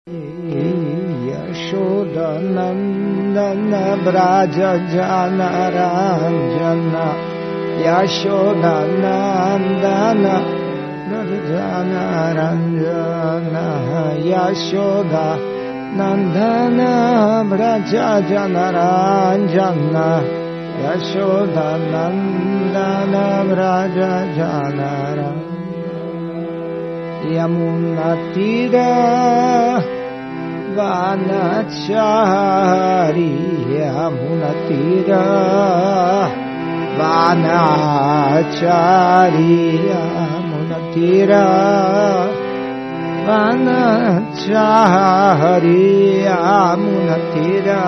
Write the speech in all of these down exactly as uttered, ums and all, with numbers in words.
Yashodanandana Braja Janaranjana Yashodanandana Janaranjana Yashodanandana Braja Janaranjana Yashodanandana Braja Janaranjana Yamunatira Vanachari Yamunatira Vanachari Yamunatira Vanachari Yamunatira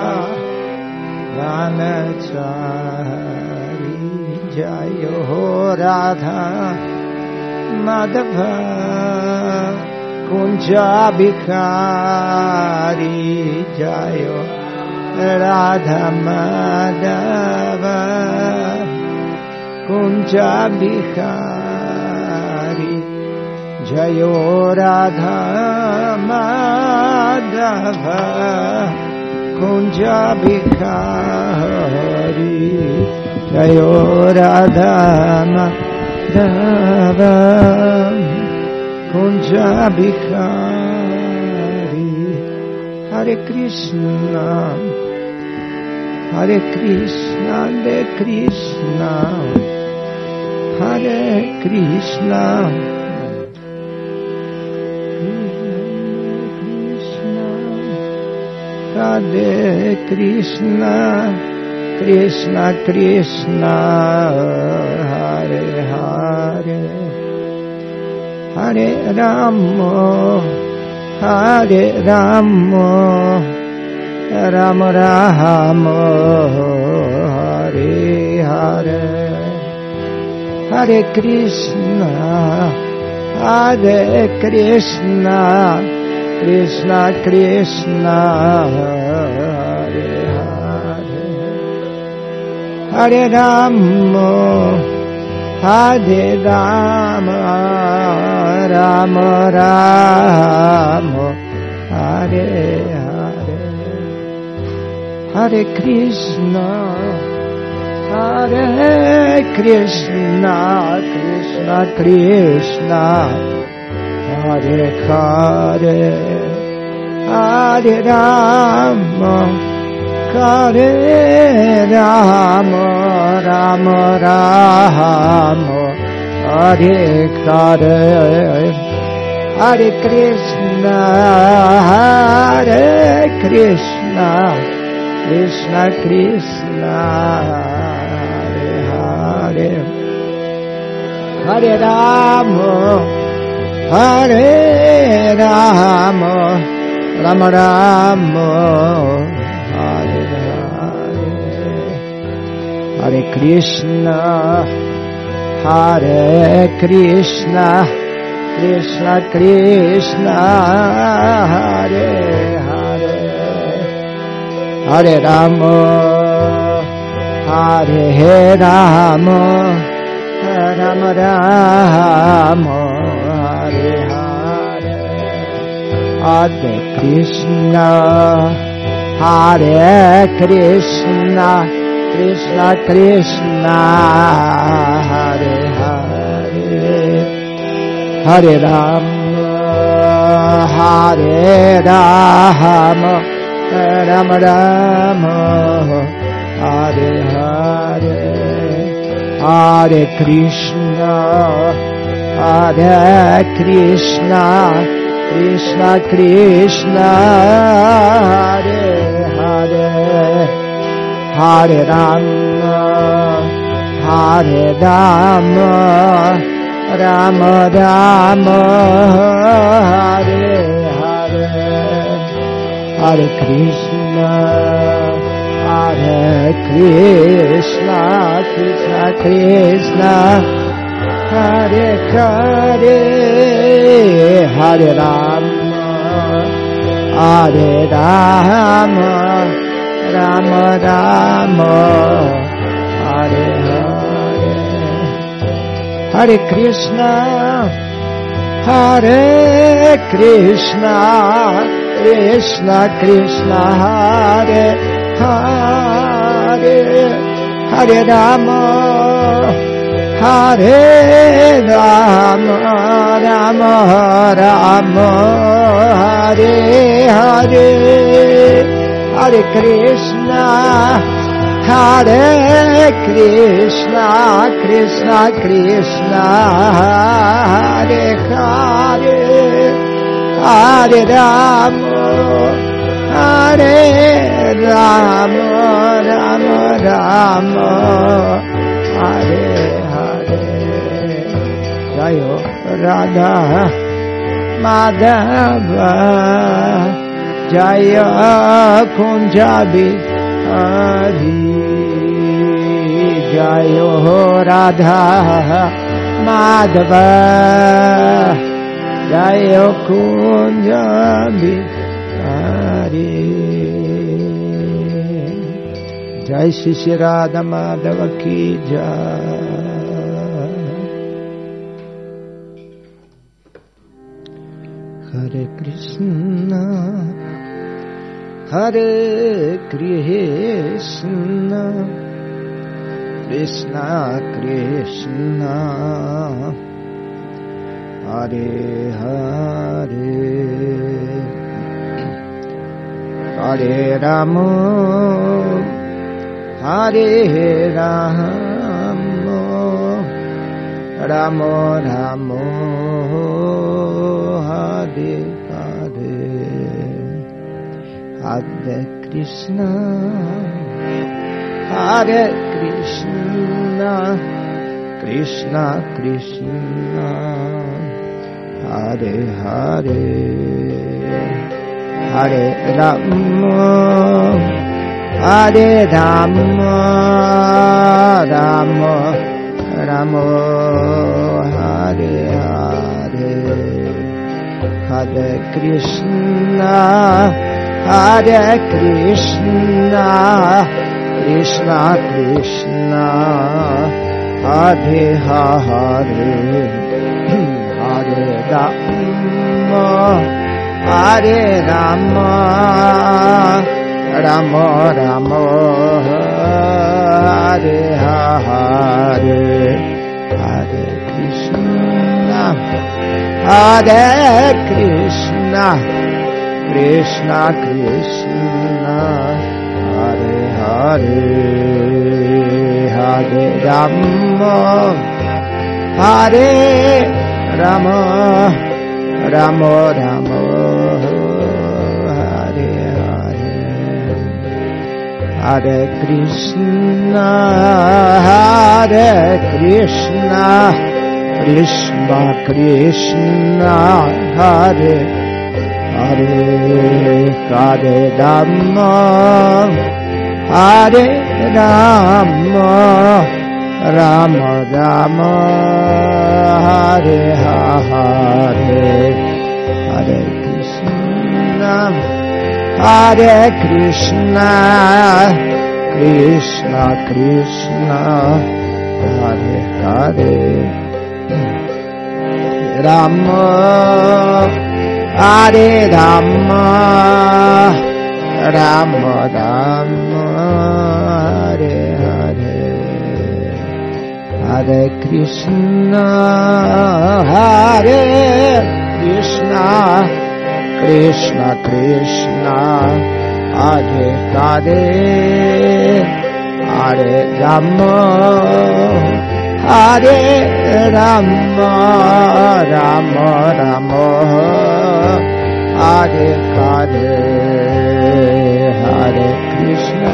Vanachari Jayo Radha Madhava Kunja Bhikari Jayo Radha Madhava Kunja Bhikari Jayo Radha Madhava Kunja Bhikari Jayo Radha Madhava Kunja Bhikari. Hare Krishna Hare Krishna Hare Krishna Hare Krishna Hare Krishna Krishna Krishna Hare Hare Hare Rama, Hare Rama, Rama Rama, Hare Hare, Hare Krishna, Hare Krishna, Krishna Krishna, Hare Hare, Hare Rama, Hare Rama, Rama Rama, Hare Hare, Hare Krishna, Hare Krishna, Krishna Krishna, Hare Hare, Hare Rama, Hare Rama, Rama Rama, Hare Hare, Hare Krishna, Hare Krishna, Krishna Krishna, Hare Hare, Hare Rama, Hare Rama, Rama Rama, Hare Hare, Hare Krishna, Hare Krishna, Krishna Krishna, Hare Hare, Hare Rama, Hare Rama, Rama Rama, Hare Hare, Hare Krishna, Hare Krishna, Krishna Krishna, Hare Hare, Hare Rama, Hare Rama, Rama Rama, Hare Hare, Hare Krishna, Hare Krishna, Krishna Krishna, Hare Hare, Hare Rama, Hare Rama, Rama Rama, Hare Hare, Hare Krishna, Hare Krishna, Krishna Krishna, Hare Hare, Hare Rama, Hare Rama, Rama Rama, Hare Hare, Hare Krishna, Hare Krishna, Krishna Krishna, Hare Hare, Hare Rama, Hare Rama, Rama Rama, Hare Hare, Hare Krishna, Hare Krishna, Krishna Krishna, Hare Hare, Hare Rama, Hare Rama, Rama Rama, Hare Hare. Jayo Radha Madhava, Jaya Kunjabi Hari, Jayo Radha Madhava, Jayo Kunjabi Hari. Jai Shri Radha Madhava Ki Jai. Hare Krishna, Hare Krishna, Krishna Krishna, Hare Hare, Hare Rama, Hare Rama, Rama Rama, Hare Hare, Hare Krishna, Hare Krishna, Krishna Krishna, Hare Hare, Hare Rama, Hare Rama, Rama Rama, Hare Hare, Hare Krishna, Hare Krishna, Krishna Krishna, Hare Hare, Hare Rama, Hare Rama, Rama Rama, Hare Hare, Hare Krishna, Hare Krishna, Krishna Krishna, Hare Hare, Hare Rama, Hare Rama, Rama Rama, Hare Hare, Hare Krishna, Hare Krishna, Krishna Krishna, Hare Hare, Hare Rama, Hare Rama, Rama Rama, Hare Hare, Hare Krishna, Hare Krishna, Krishna Krishna, Hare Hare, Rama, Hare Rama, Rama Rama, Hare Hare, Hare Krishna, Hare Krishna, Krishna Krishna, Hare Hare, Hare Rama, Hare Rama, Rama Rama, Hare Hare, Hare Krishna,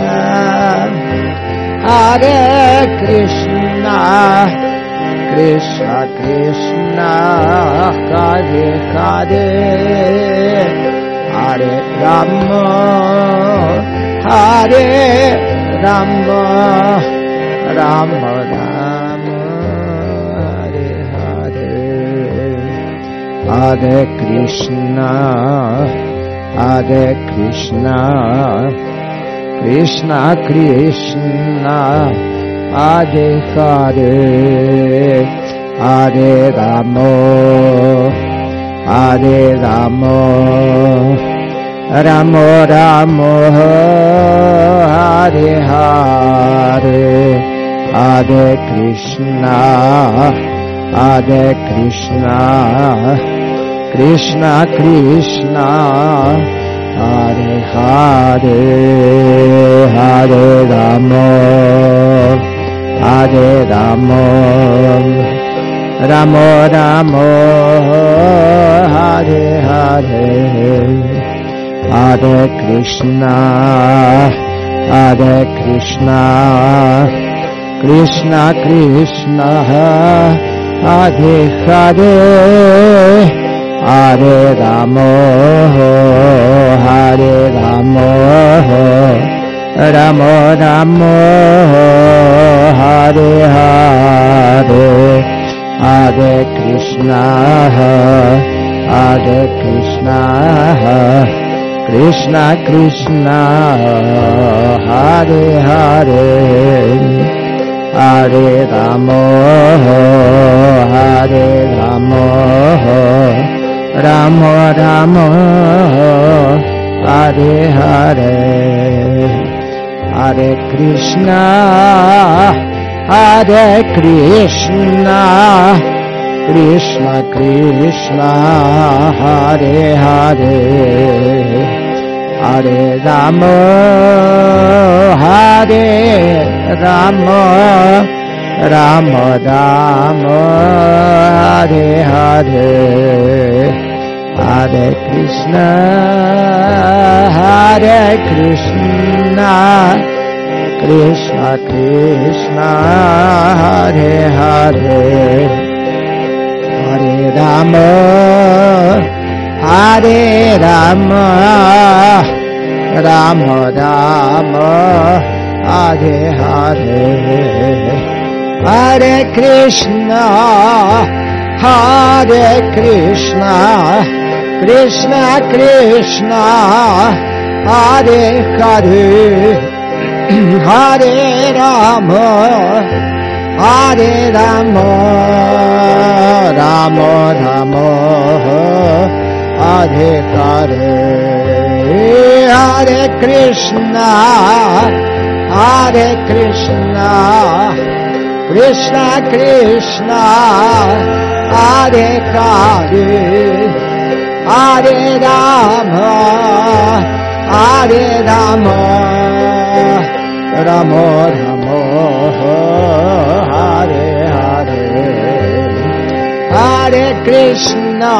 Hare Krishna, Krishna Krishna, Hare Hare, Hare Rama, Hare Rama, Rama Rama, Hare Hare, Hare Krishna, Hare Krishna, Krishna Krishna, Hare Hare, Hare Rama, Hare Rama, Rama Rama, Hare Hare, Hare Krishna, Hare Krishna, Krishna Krishna, Hare Hare, Hare Rama, Hare Rama, Rama Rama, Hare Hare, Hare Krishna, Hare Krishna, Krishna Krishna, Hare Hare, Hare Rama, Hare Rama, Rama Rama, Hare Hare, Hare Krishna, Hare Krishna, Krishna Krishna, Hare Hare, Hare Rama, Hare Rama, Rama Rama, Hare Hare, Hare Krishna, Hare Krishna, Krishna Krishna, Hare Hare, Hare Rama, Hare Rama, Rama Rama, Hare Hare, Hare Krishna, Hare Krishna, Krishna Krishna, Hare Hare, Hare Rama, Hare Rama, Rama Rama, Hare Hare, Hare Krishna, Hare Krishna, Krishna Krishna, Hare Hare, Hare Rama, Hare Rama, Rama Rama, Hare Hare, Hare Krishna, Hare Krishna, Krishna Krishna, Hare Hare, Hare Rama, Hare Rama, Rama Rama, Hare Hare, Hare Krishna,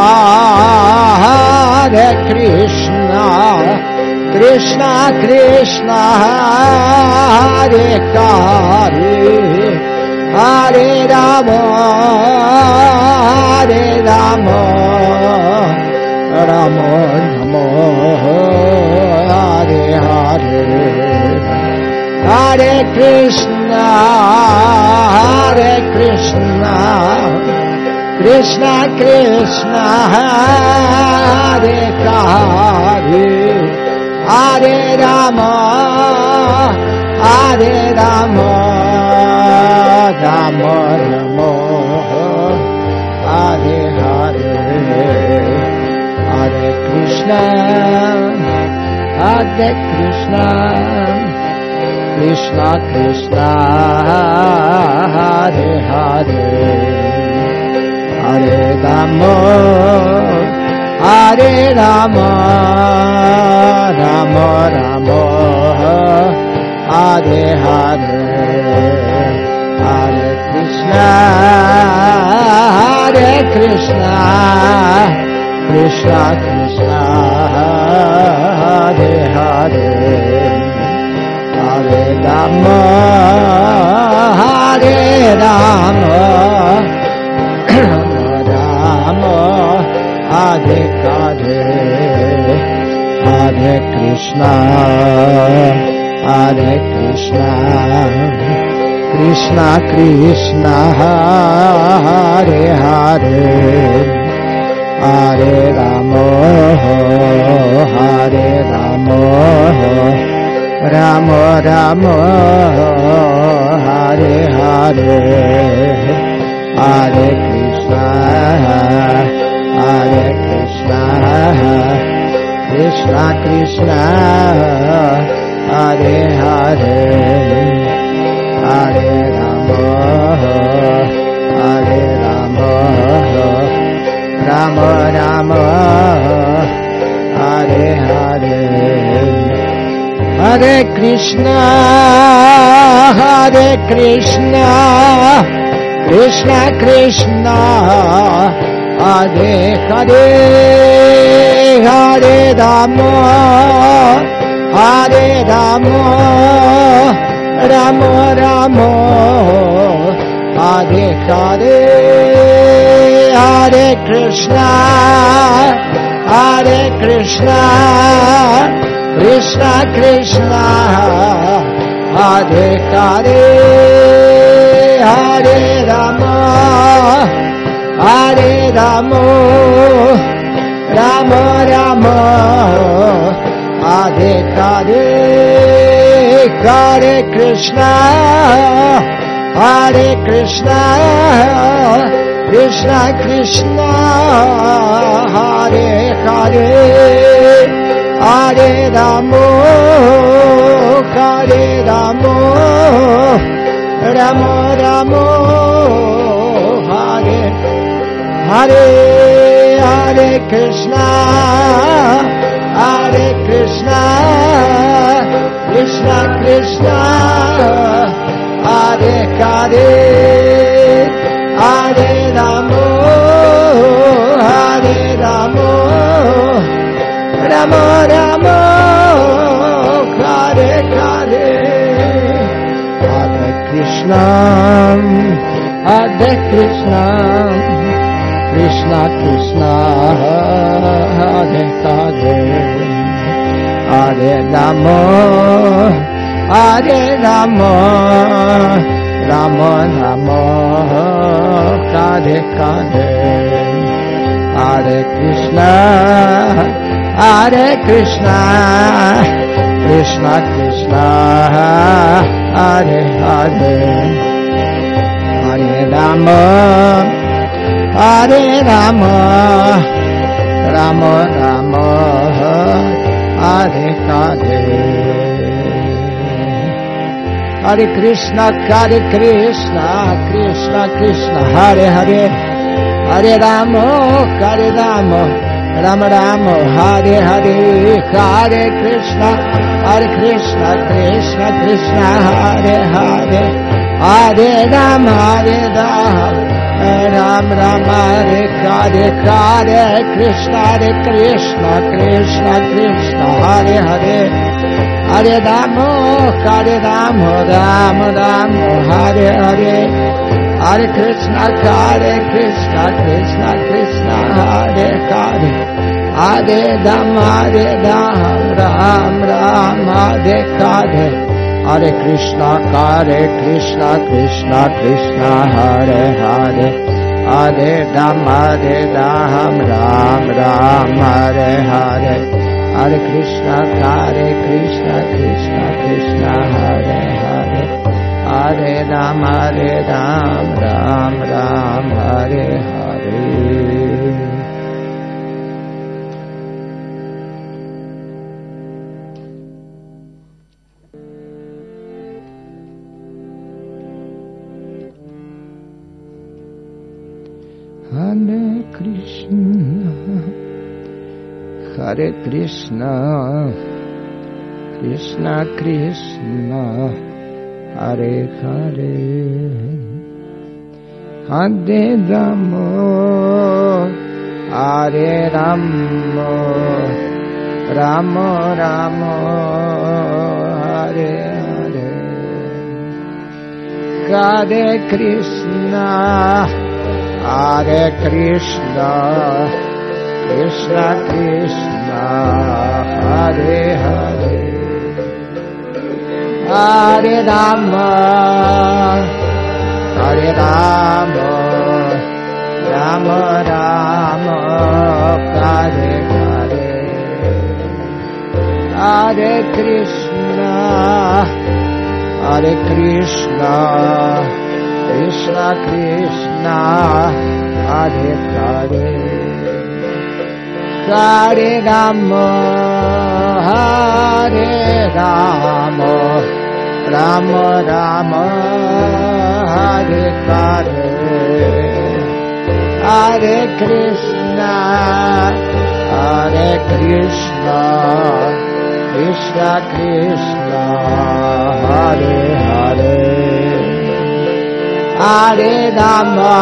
Hare Krishna, Krishna Krishna, Hare Hare, Hare Rama, Hare Rama, Rama Rama, Hare Hare, Hare Krishna, Hare Krishna, Krishna Krishna, Hare Hare, Hare Rama, Hare Rama, Rama Rama, Hare Hare, Hare Krishna, Hare Krishna, Krishna Krishna, Hare Hare, Hare Rama, Hare Rama, Rama Rama, Hare Hare, Hare Krishna, Hare Krishna, Krishna Krishna, Hare Hare, Hare Rama, Hare Rama, Rama Rama, Hare Hare, Hare Krishna, Hare Krishna, Krishna Krishna, Hare Hare, Hare Rama, Hare Rama, Rama Rama, Hare Hare, Hare Krishna, Hare Krishna. Krishna Krishna Hare Hare Hare Rama Hare Rama Rama Rama Hare Hare Hare Krishna Hare Krishna Krishna Krishna Hare Hare Hare Rama Hare Rama Rama Rama Hare Hare Hare Krishna Hare Krishna Krishna Krishna Hare Hare Hare Rama Hare Rama Rama Rama Hare Hare Hare Krishna Hare Krishna Krishna Krishna Hare Hare Hare Rama Hare Rama Rama Rama Hare Hare Hare Krishna Hare Krishna Krishna Krishna Hare Hare Hare Rama Hare Rama Rama Rama Hare Hare Hare Krishna Hare Krishna Krishna Krishna Hare Hare Hare Rama Hare Rama Rama Rama Hare Hare Hare Krishna Hare Krishna Krishna Krishna Hare Hare Hare Rama Hare Rama Rama Rama Hare Hare Hare Krishna Hare Krishna Krishna Krishna Hare Hare Hare Rama Hare Rama Rama Rama Hare Hare Hare Krishna Hare Krishna Krishna Krishna Hare Hare Hare Rama Hare Rama Ram Ram Hare Hare Hare Krishna Hare Krishna Krishna Krishna Hare Hare Hare Rama Hare Rama Rama Rama Hare Hare Hare Krishna Hare Krishna Krishna Krishna Hare Hare Hare Rama Hare Rama Ram Ram Hare Hare Hare Krishna Hare Krishna Krishna Krishna Hare Hare Hare Rama Hare Rama Ram Ram Hare Hare Hare Krishna Hare Krishna Krishna Krishna Hare Hare Hare Rama Hare Rama Ram Ram Hare Hare Hare Krishna Hare Krishna Krishna Krishna Hare Hare Hare Rama Hare Rama Rama Rama Hare Hare Hare Krishna Hare Krishna Krishna Krishna Hare Hare Hare Rama Hare Rama Rama Rama Hare Hare Hare Krishna Hare Krishna Krishna Krishna Hare Hare Hare Rama, Hare Rama, Rama Rama, Hare Hare, Hare Krishna, Hare Krishna, Krishna Krishna, Hare Hare, Hare Rama,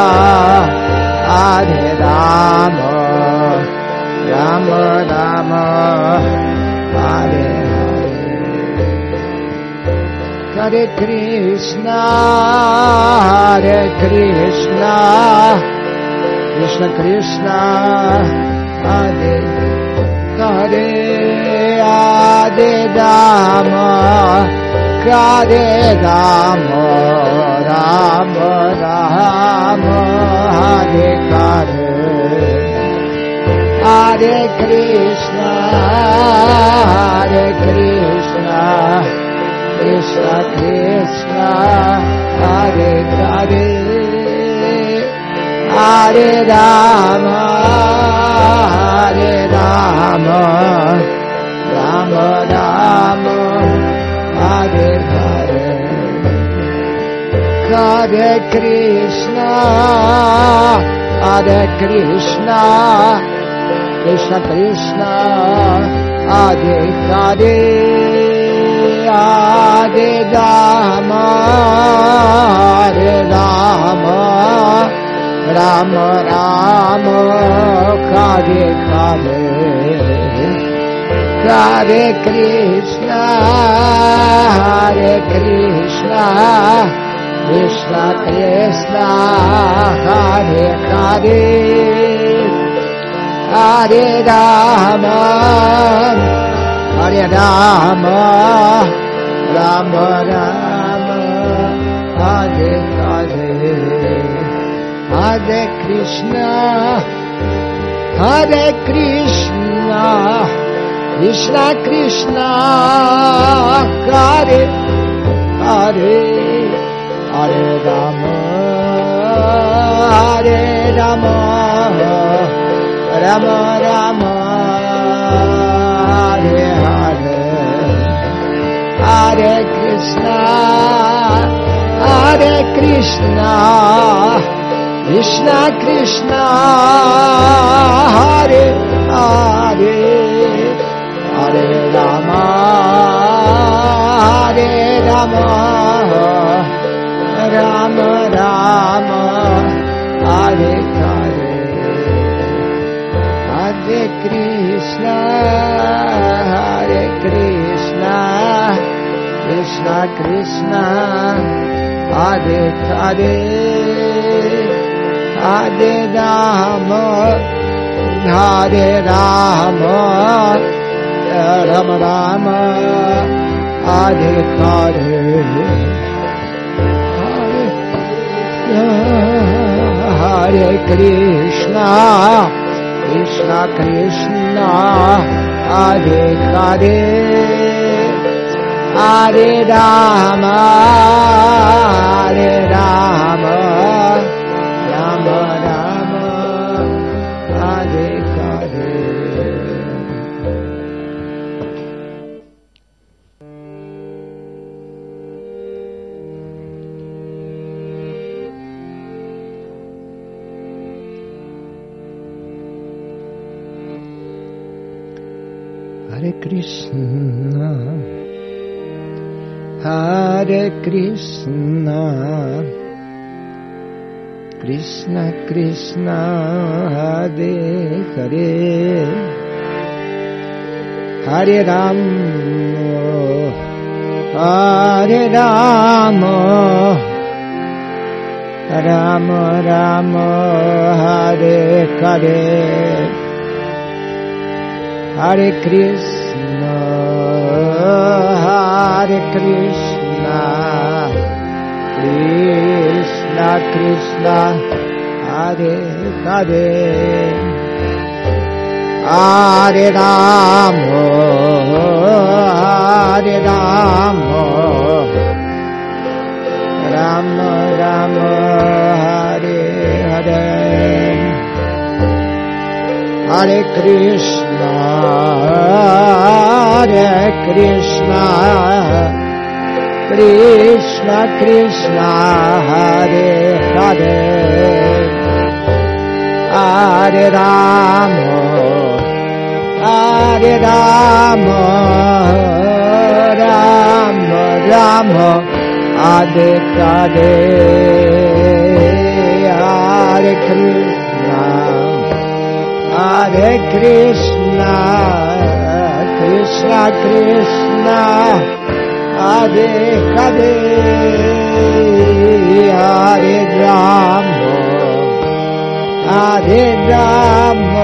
Hare Rama, Rama Rama, Hare Hare, Hare Krishna, Hare Krishna, Krishna Krishna, Hare Hare, Hare Rama, Hare Rama, Rama Rama, Hare Hare, Hare Krishna, Hare Krishna, Krishna Krishna, Hare Hare, Hare Rama, Hare Rama, Rama Rama, Hare Hare, Hare Krishna, Hare Krishna, Krishna Krishna, Hare Hare, Hare Rama, Hare Rama, Rama Rama, Hare Hare, Hare Krishna, Hare Krishna, Krishna Krishna, Hare Hare, Hare Rama, Hare Rama, Rama Rama, Hare Hare, Hare Krishna, Hare Krishna, Krishna Krishna, Hare Hare, Hare Rama, Hare Rama, Rama Rama, Hare Hare, Hare Krishna, Hare Krishna, Krishna Krishna, Hare Hare, Hare Rama, Hare Rama, Rama Rama, Hare Hare, Hare Krishna, Hare Krishna, Krishna Krishna, Hare Hare, Hare Rama, Hare Rama, Rama Rama, Hare Hare, Hare Krishna, Krishna Krishna, Hare Hare, Hare Rama, Hare Rama, Rama Rama, Hare Hare. Hare Krishna, Hare Krishna, Krishna Krishna, Hare Hare, Hare Rama, Hare Rama, Rama Rama, Hare Hare, Hare Krishna, Hare Krishna, Krishna Krishna, Hare Hare, Hare Rama, Hare Rama, Rama Rama, Hare Hare, Hare Krishna, Hare Krishna, Krishna Krishna, Hare Hare, Hare Rama, Hare Rama, Rama Rama, Hare Hare, Hare Krishna, Hare Krishna, Krishna Krishna, Hare Hare, Hare Rama, Hare Rama,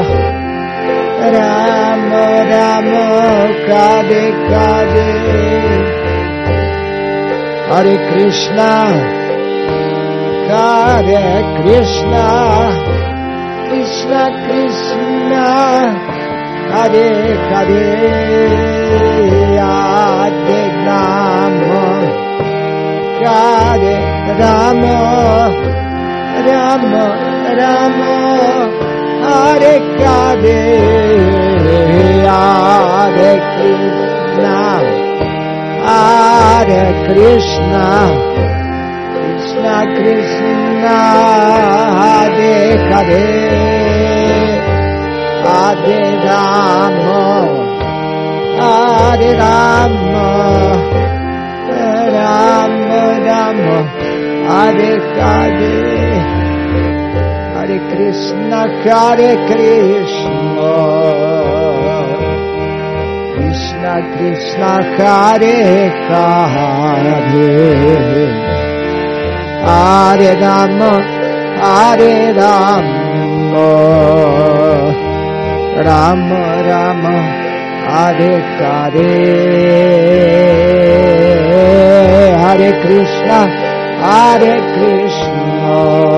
Rama Rama, Hare Hare, Hare Krishna, Hare Krishna, Krishna Krishna, Hare Hare, Hare Rama, Hare Rama, Rama Rama, Hare Hare, Hare Krishna, Hare Krishna, Krishna Krishna, Hare Hare, Hare Rama, Hare Rama, Rama Rama, Hare Hare, Hare Krishna, Hare Krishna, Krishna Krishna, Hare Hare, Hare Rama, Hare Rama, Rama Rama, Hare Hare, Hare Krishna, Hare Krishna,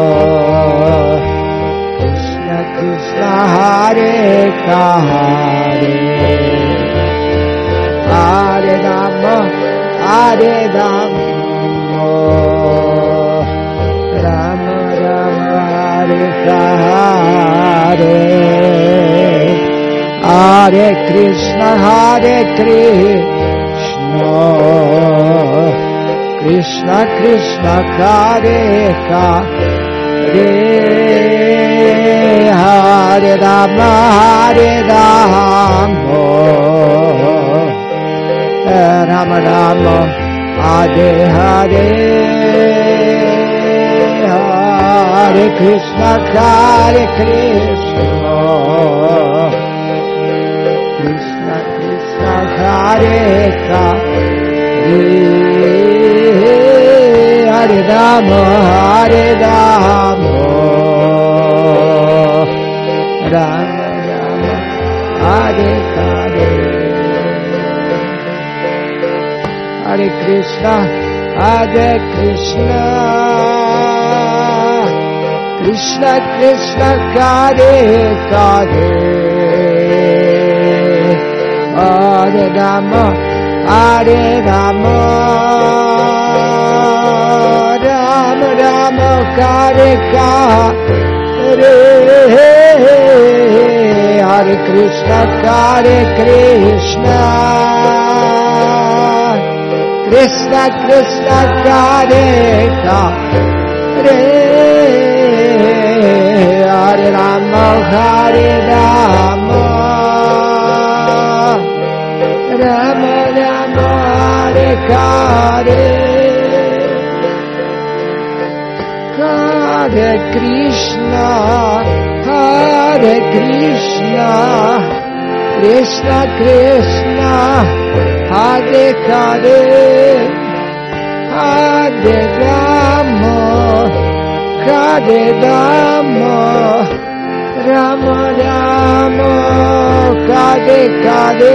Krishna Krishna, Hare Hare, Hare Rama, Hare Rama, Rama Rama, Hare Hare, Hare Krishna, Hare Krishna, Krishna Krishna, Hare Hare, Hare Rama, Hare Rama, Rama Rama, Hare Hare, Hare Krishna, Hare Krishna, Krishna Krishna, Hare Hare, Hare Rama, Hare Rama, Rama Rama, Hare Hare, Hare Krishna, Hare Krishna, Krishna Krishna, Hare Hare, Hare Rama, Hare Rama, Rama Rama, Hare Hare, Hare Krishna, Hare Krishna, Krishna Krishna, Hare Hare, Hare Rama, Hare Rama, Rama Rama, Hare Hare, Hare Krishna, Hare Krishna, Krishna Krishna, Hare Hare, Hare Rama, Hare Rama, Rama Rama, Hare Hare,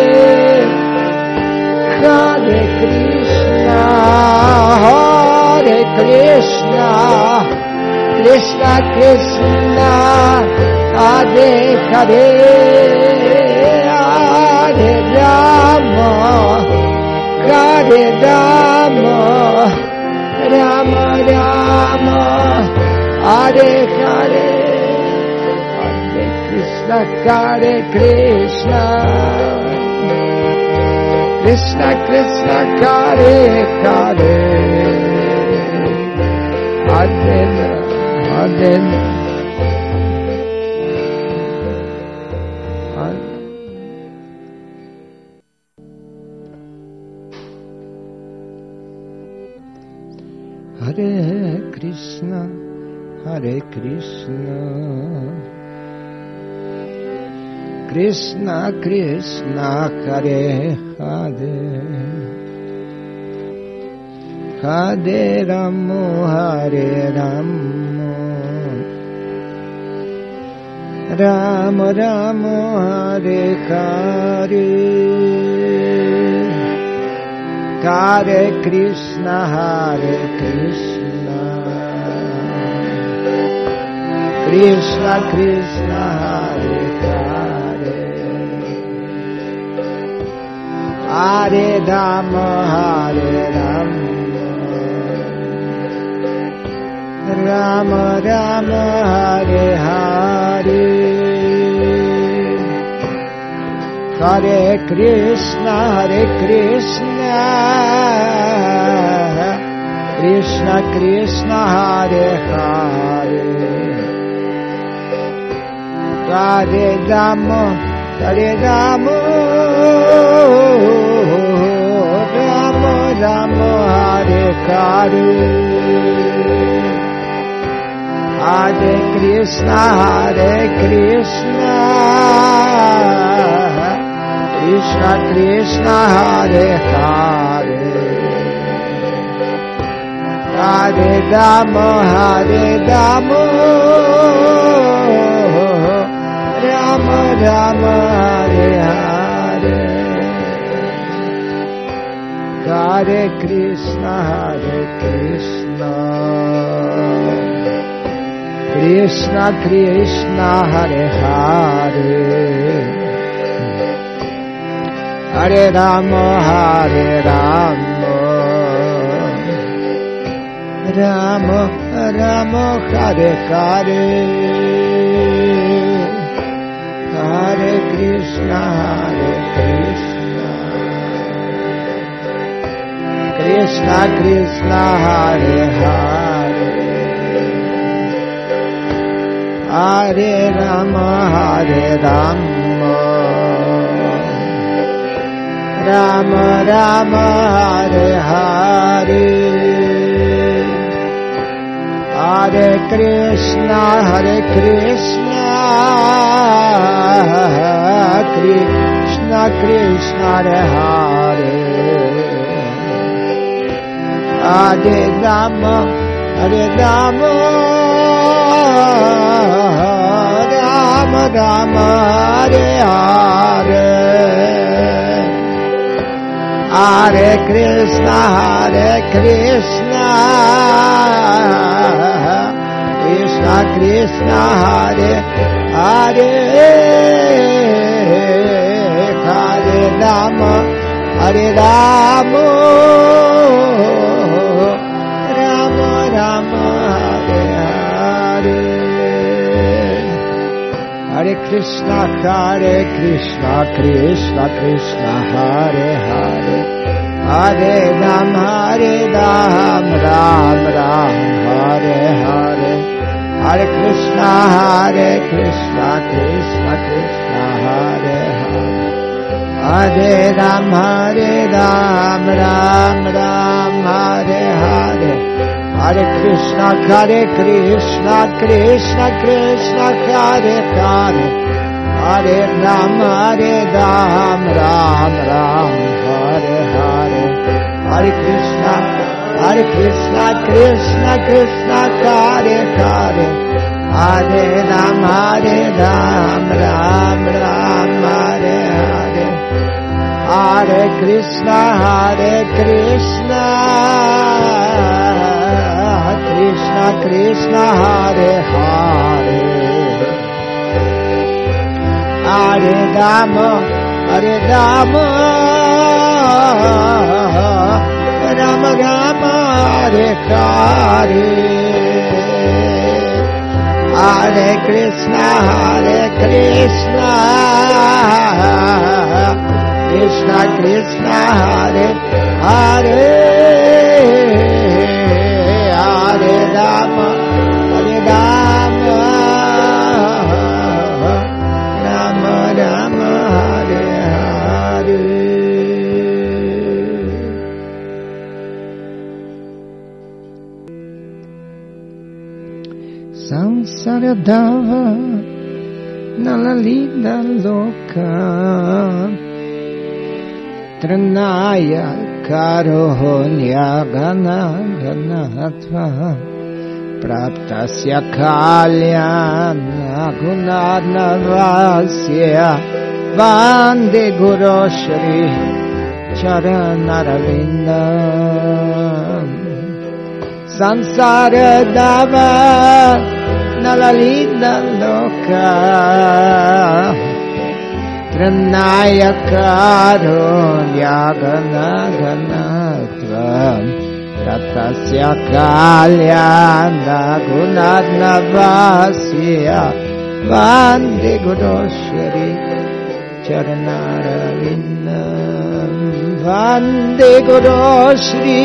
Hare Krishna, Hare Krishna, Krishna Krishna, Hare Hare, Hare Rama, Hare Rama, Rama Rama, Hare Hare, Hare Krishna. Krishna, Hare Krishna, Krishna Krishna, Hare Hare, Hare Hare. Hare Krishna, Hare Krishna, Krishna Krishna, Hare Hare, Hare Rama, Hare Rama, Rama Rama, Hare Hare, Hare Krishna, Hare Krishna, Krishna Krishna, Hare Hare, Hare Rama, Hare Rama, Rama Rama, Hare Hare, Hare Krishna, Hare Krishna, Krishna Krishna, Hare Hare, Hare Rama, Hare Rama, Rama Rama, Hare Hare, Hare Krishna, Hare Krishna, Krishna Krishna, Hare Hare, Hare Rama, Hare Rama, Rama Rama, Hare Hare, Hare Krishna, Hare Krishna, Krishna Krishna, Hare Hare, Hare Rama, Hare Rama, Rama Rama, Hare Hare, Hare Krishna, Hare Krishna, Krishna Krishna, Hare Hare, Hare Rama, Hare Rama, Rama Rama, Hare Hare, Hare Krishna, Hare Krishna, Krishna Krishna, Hare Hare, Hare Rama, Hare Rama, Rama Rama, Hare Hare, Hare Krishna, Hare Krishna, Krishna Krishna, Hare Hare, Hare Rama, Hare Rama, Rama Rama, Hare Hare, Hare Krishna, Hare Krishna, Krishna Krishna, Hare Hare, Hare Ram, Hare Ram, Ram Ram, Hare Hare, Hare Krishna, Hare Krishna, Krishna Krishna, Hare Hare, Hare Ram, Hare Ram, Ram Ram, Hare Hare, Hare Krishna, Hare Krishna, Krishna Krishna, Hare Hare, Hare Ram, Hare Ram, Ram Ram, Hare Hare, Hare Krishna, Hare Krishna, Krishna Krishna, Hare Hare, Hare Ram, Hare Ram, Ram Ram, Hare Hare, Hare Krishna, Hare Krishna, Krishna Krishna, Hare Hare, Hare Rama, Hare Rama, Rama Rama, Hare Hare, Hare Krishna, Hare Krishna, Krishna Krishna, Hare Hare, Hare Rama, Hare Rama, Rama Rama, Hare Hare. Samsaradava Nalalita Loka Tranaya Karohonya Gana Ganatva Praptasya Kalyana Gunadnavasya Vande Guru Shri Charanaravinda Samsaradava Nalalita Loka Tranaya Karunya Gana Ganatva Pratasya Kalyana Gunadnavasya Vande Guru Shri Charanarvindam Vande Guru Shri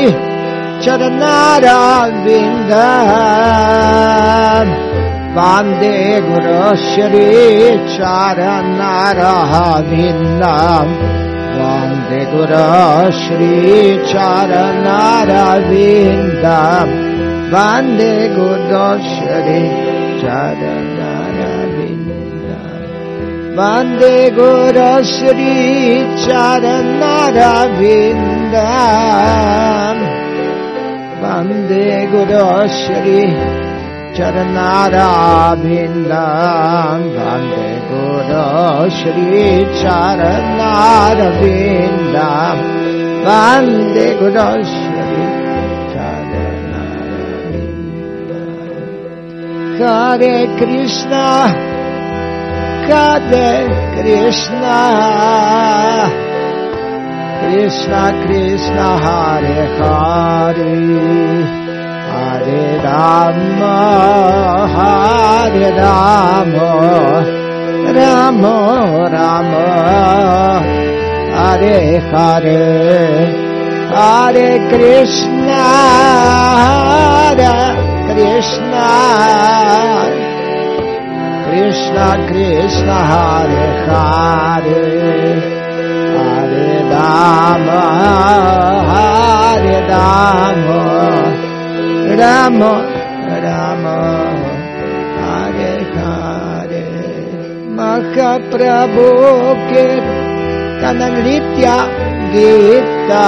Charanarvindam Vande Guru Shri Charanarvindam Vande Guru Shri Charanarvindam Vande Guru Shri Charanarvindam Vande Guru Shri Charanarvindam Vande Guru Shri Charanarvindam Vande Guru Shri Charanarvindam Vande Guru Shri Charanarvindam Hare Krishna Hare Krishna Krishna Krishna Hare Hare Hare Rama Hare Rama Rama Rama Hare Hare Hare Krishna Hare Krishna Krishna Krishna Hare Hare Hare Rama Hare Rama Rama Rama Hare Hare Mahaprabhu Kirtananritya Gita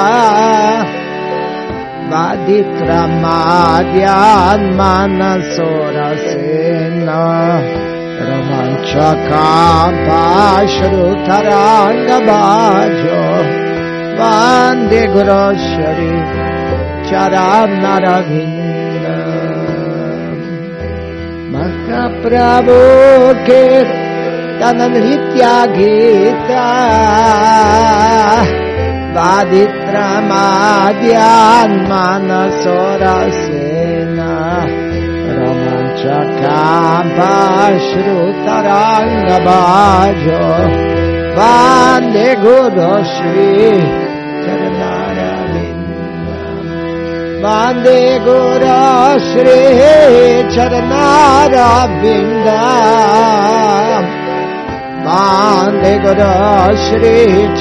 Vaditra Madhyan Manasorasena Romanchaka Pashrutaranga Bhajo Vande Guru Shri Charanarvindam Mahaprabhu Kirtananritya Gita Vaditra Madhyan Manasorasena Romanchakambashrutaranga Bhajo Vande Guru Shri Charanarvindam Vande Guru Shri Charanarvindam Vande Guru Shri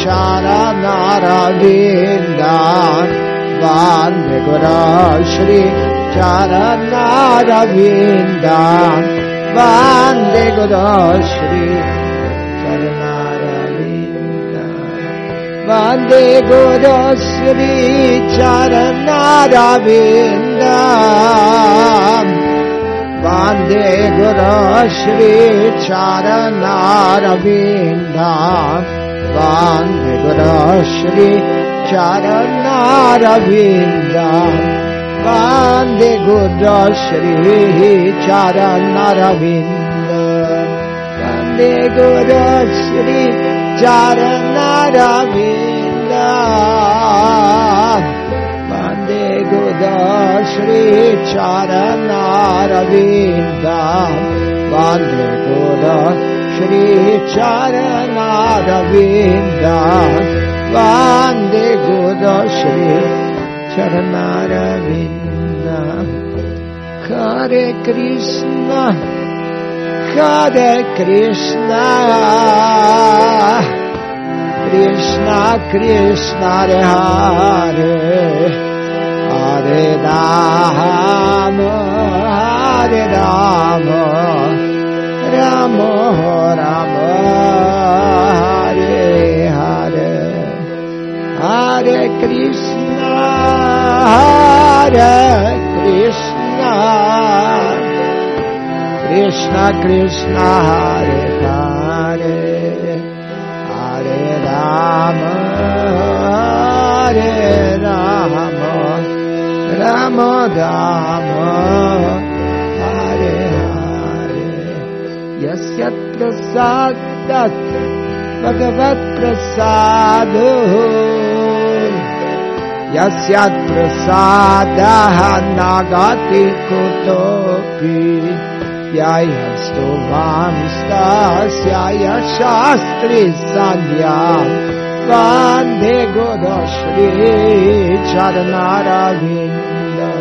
Charanarvindam Vande Guru Shri Charanarvindam Vande Guru Shri Charanarvindam Vande Guru Shri Charanarvindam Vande Guru Shri Charanarvindam Vande Guru Shri Charanarvindam Vande Guru Shri Charanarvindam Vande Guru Shri Charanarvindam Vande Guru Shri Charanarvindam Shri Charanaravinda Vande Guru Shri Charanaravinda Hare Krishna Hare Krishna Krishna Krishna Hare Hare Rama Hare Rama Rama Rama Hare Hare Hare Krishna Hare Krishna Krishna Krishna Hare Hare Hare Rama Hare Rama Rama Rama Hare Hare Yasya Prasadat Bhagavat Prasado Yasya Prasadaha Nagati Kutopi Yayastu Vamstasya Shastri Sanyam Vande Guru Shri Charanaravinda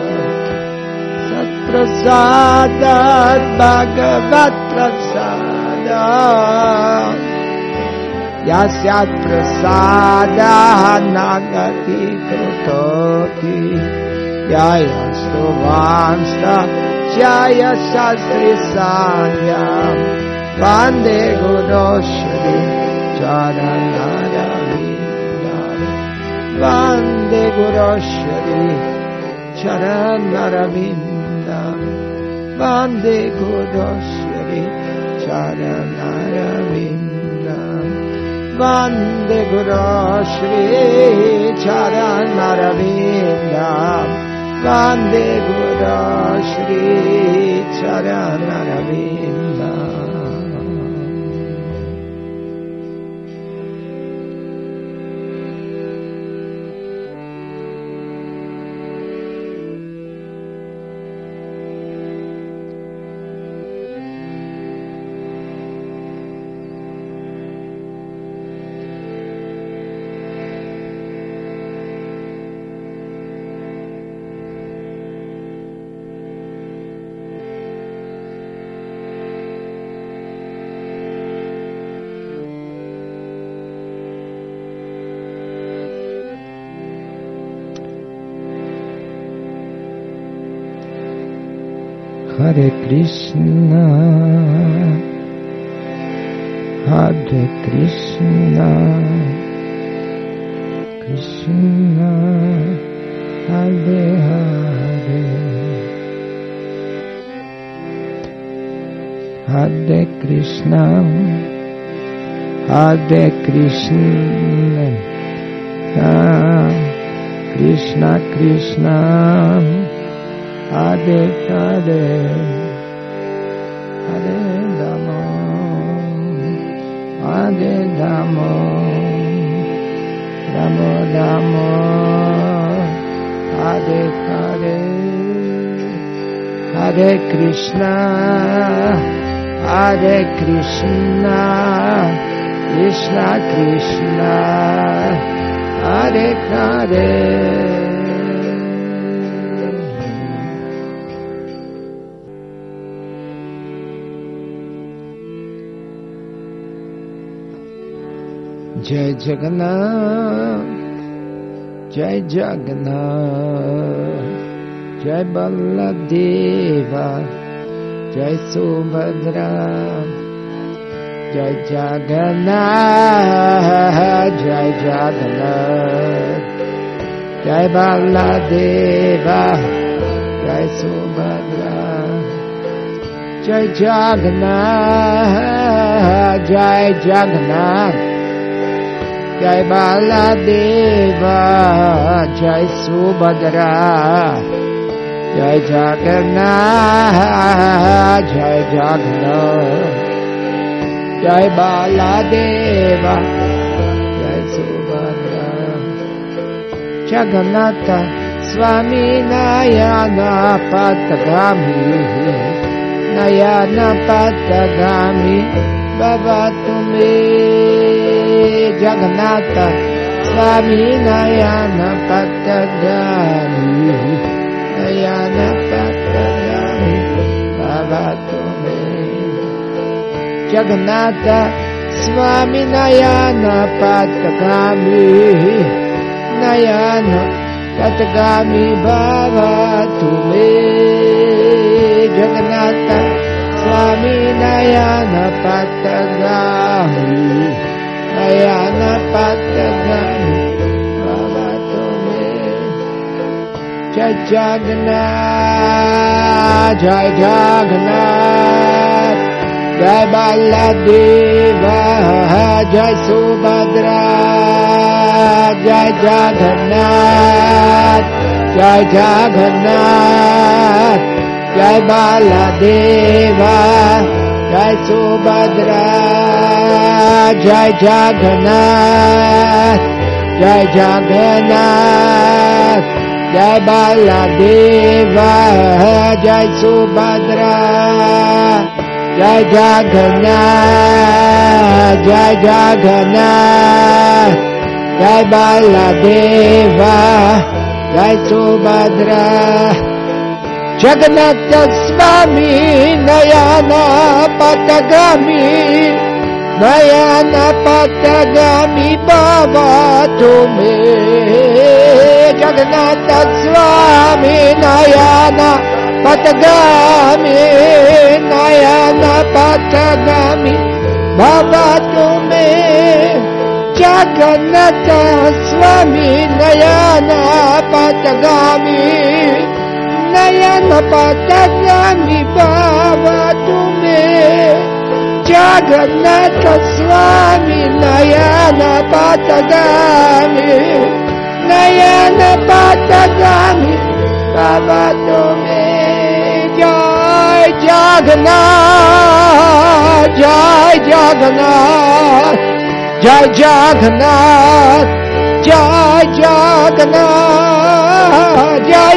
Satprasadat Bhagavat Prasadat Yasya Prasadaha Nagati Kutopi Yayastu Vamstasya Jaya Shastri Sanyam Vande Guru Shri Charanaravinda Vande Guru Shri Charanaravinda Vande Guru Shri Charanaravinda Vande Guru Shri Charanaravinda Vande Guru Shri Charanaravinda Hare Krishna, Hare Krishna, Krishna, Hare Hare, Hare Krishna, Hare Krishna, Krishna Krishna. Hare Hare, Hare Rama, Hare Rama, Rama Rama, Hare Hare, Hare Krishna, Hare Krishna, Krishna Krishna, Hare Hare. Jai Jagannath, Jai Jagannath, Jai Baladeva, Jai Subhadra, Jai Jagannath, Jai Jagannath, Jai Baladeva, Jai Subhadra, Jai Jagannath, Jai Jagannath, Jai Baladeva, Jai Subhadra, Jai Jagannath, Jai Jagannath, Jai Baladeva, Jai Subhadra, Jagannatha Swami Nayana Patagami, Nayana Patagami, bhavatu me Jagannatha Swami Nayana Patagami Nayana Patagami bhavatu me Jagannatha Swami Nayana Patagami Nayana Patagami bhavatu me Jagannatha Swami Nayana Patagami Nayana Patagami bhavatu me Jai Jagannath Jai Jagannath Jai Baladeva Jai Subhadra Jai Jagannath Jai Jagannath Jai Baladeva Jai Subhadra Jai Jagannath Jai Jagannath Jai Baladeva Jai Subhadra Jai Jagannath Jai Jagannath Jai Baladeva Jai Subhadra Jagannatha Swami Nayana Patagami Nayana Patagami bhavatu me Jagannatha Swami Nayana Patagami Nayana Patagami bhavatu me Jagannatha Swami Nayana Patagami Nayana Patagami bhavatu me Jagannatha Swami Nayana Patagami Nayana Patagami bhavatu me Jai Jagannath Jai Jagannath Jai Jagannath Jai Jagannath Jai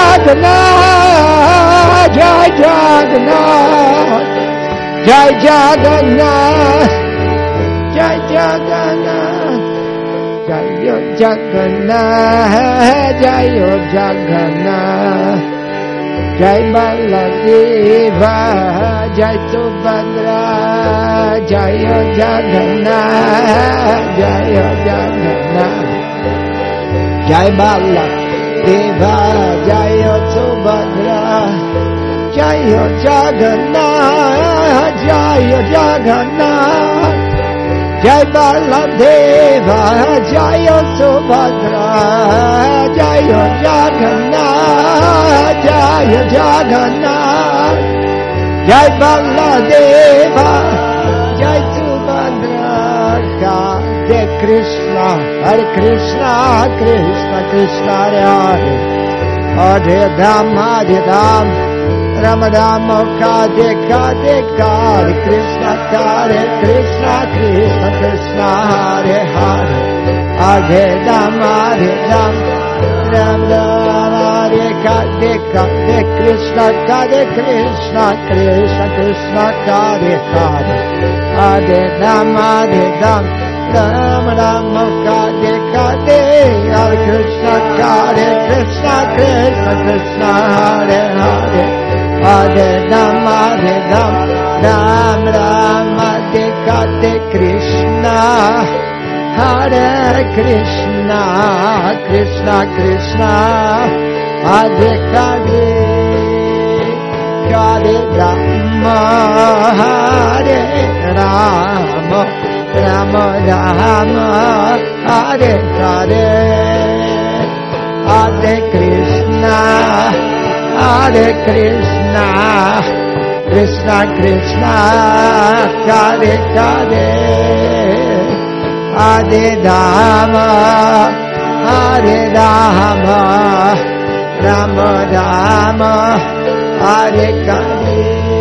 Jagannath Jai Jagannath Jai Jagannath Jai Jagannath Jai Jagannath Jai Jagannath Jai Baladeva Jai Subhadra Jai Jagannath Jai Jagannath Jai Baladeva Jai Subhadra Jai Jagannath Jai Jagannath Jai Baladeva Jai Subhadra Jai Jagannath Jai Jagannath Jai Baladeva Jai Subhadra Hare Krishna Hare Krishna Krishna Krishna Hare Hare Hare Rama Hare Rama Rama Rama Hare Hare Hare Krishna Hare Krishna Krishna Krishna Hare Hare Hare Rama Hare Rama Rama Rama Hare Hare Hare Krishna Hare Krishna Krishna Krishna Hare Hare Hare Rama Hare Rama Rama Rama Hare Hare Hare Krishna Hare Krishna Krishna Krishna Hare Hare Hare Rama Hare Rama Rama Rama Hare Hare Krishna Hare Krishna Krishna Krishna Hare Hare Hare Rama Hare Rama Rama Rama Hare Hare Hare Krishna Hare Krishna Krishna Krishna Hare Hare Hare Rama Hare Rama Rama Rama Hare Hare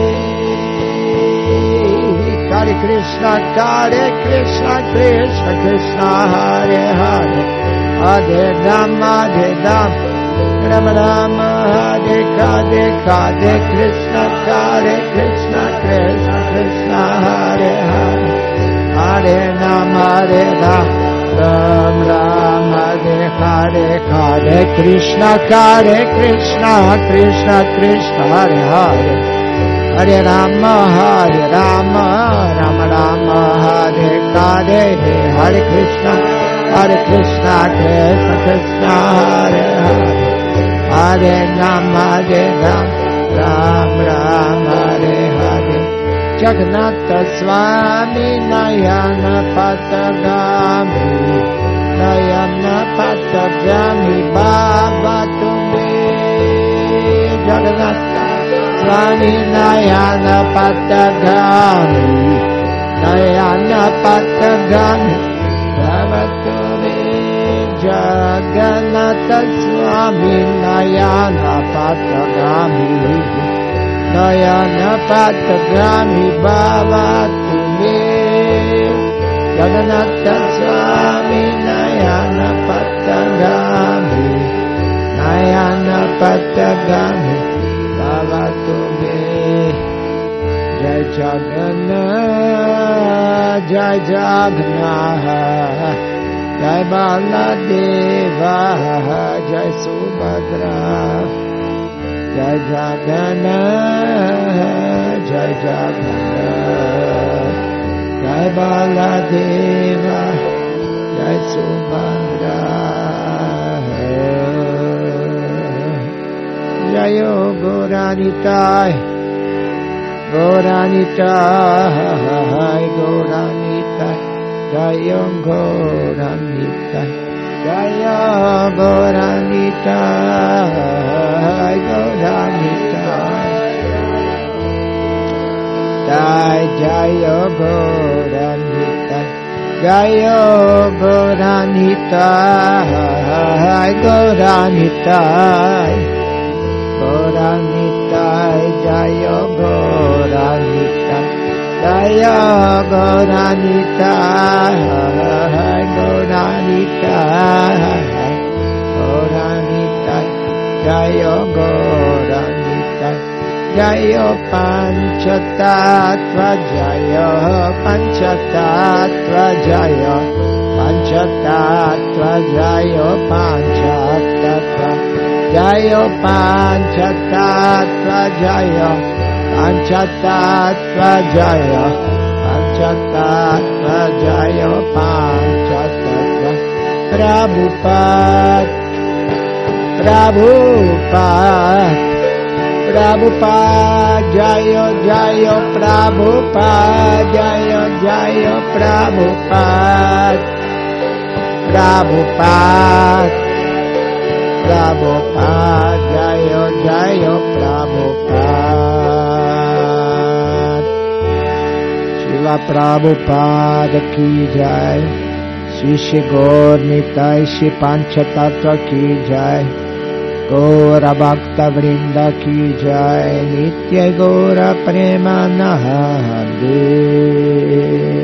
Hare Krishna Hare Krishna Krishna Krishna Hare Hare Hare Rama Hare Rama Rama Rama Hare Hare Hare Krishna Hare Krishna Krishna Krishna Hare Hare Hare Rama Hare Rama Rama Hare Hare Hare Krishna Hare Krishna Krishna Krishna Hare Hare Hare Rama Hare Rama Rama Rama Hare Hare Hare Krishna Hare Krishna Krishna Krishna Hare Hare Hare Rama Hare Rama Rama Hare Hare Jagannatha Swami Nayana Patagami Nayana Patagami Baba Tumi Jagannatha Swami Nayana Patagami Nayana Patagami Baba Tumi Jagannatha Swami Nayana Patagami Nayana Patagami Baba Tumi Jagannatha Swami Nayana Patagami Nayana Patagami Baba Tumi Jai Jagannath Jai Jagannath Jai Baladeva Jai Subhadra Jai Jagannath Jai Jagannath Jai Baladeva Jai Subhadra Jayo Gauranitai Gauranitai Gauranitai Jayo Gauranitai Jaya Gauranitai Gauranitai Jai Jaya Gauranitai Jaya Gauranitai Gauranitai Gauranitai Jaya Gauranitai Jaya Gauranitai Gauranitai Gauranitai Jaya Gauranitai Jaya Panchatattva Jaya Panchatattva Jaya Panchatattva Jaya Panchatattva Jaya Panchatattva Jaya Panchatattva Jaya Panchatattva Jaya Panchatattva Prabhupada Prabhupada Prabhupada Jaya Jaya Prabhupada Jaya Jaya Prabhupada Prabhupada Prabhupada Jaya Jaya Prabhupada Srila Prabhupada ki jai Shri Shri Gaur Nitai Shri Panchatattva ki jai Gaura Bhakta Vrinda ki jai Nitya Gaura Premanande